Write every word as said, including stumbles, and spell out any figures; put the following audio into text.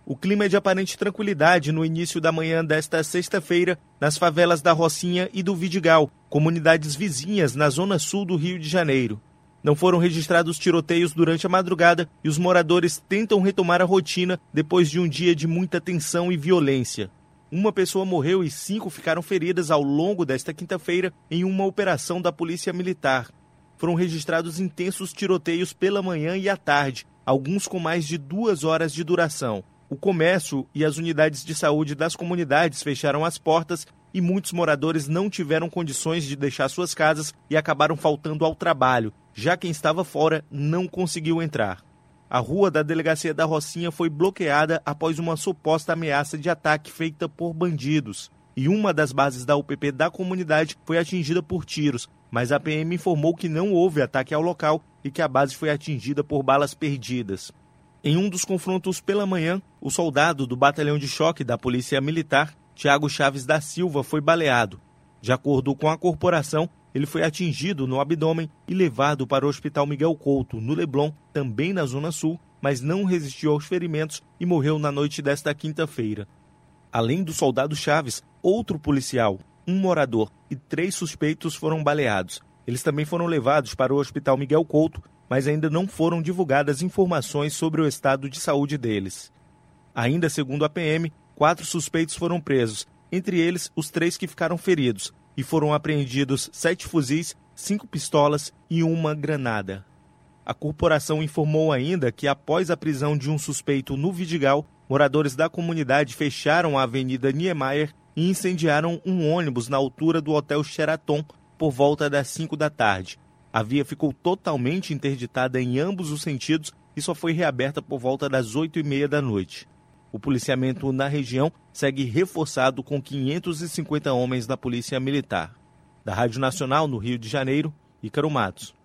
O clima é de aparente tranquilidade no início da manhã desta sexta-feira nas favelas da Rocinha e do Vidigal, comunidades vizinhas na zona sul do Rio de Janeiro. Não foram registrados tiroteios durante a madrugada e os moradores tentam retomar a rotina depois de um dia de muita tensão e violência. Uma pessoa morreu e cinco ficaram feridas ao longo desta quinta-feira em uma operação da Polícia Militar. Foram registrados intensos tiroteios pela manhã e à tarde, alguns com mais de duas horas de duração. O comércio e as unidades de saúde das comunidades fecharam as portas e muitos moradores não tiveram condições de deixar suas casas e acabaram faltando ao trabalho. Já quem estava fora não conseguiu entrar. A rua da delegacia da Rocinha foi bloqueada após uma suposta ameaça de ataque feita por bandidos. E uma das bases da U P P da comunidade foi atingida por tiros, mas a P M informou que não houve ataque ao local e que a base foi atingida por balas perdidas. Em um dos confrontos pela manhã, o soldado do batalhão de choque da Polícia Militar, Tiago Chaves da Silva, foi baleado. De acordo com a corporação, ele foi atingido no abdômen e levado para o Hospital Miguel Couto, no Leblon, também na Zona Sul, mas não resistiu aos ferimentos e morreu na noite desta quinta-feira. Além do soldado Chaves, outro policial, um morador e três suspeitos foram baleados. Eles também foram levados para o Hospital Miguel Couto, mas ainda não foram divulgadas informações sobre o estado de saúde deles. Ainda segundo a P M, quatro suspeitos foram presos, entre eles os três que ficaram feridos, e foram apreendidos sete fuzis, cinco pistolas e uma granada. A corporação informou ainda que após a prisão de um suspeito no Vidigal, moradores da comunidade fecharam a Avenida Niemeyer e incendiaram um ônibus na altura do Hotel Sheraton por volta das cinco da tarde. A via ficou totalmente interditada em ambos os sentidos e só foi reaberta por volta das oito e meia da noite. O policiamento na região segue reforçado com quinhentos e cinquenta homens da Polícia Militar. Da Rádio Nacional, no Rio de Janeiro, Ícaro Matos.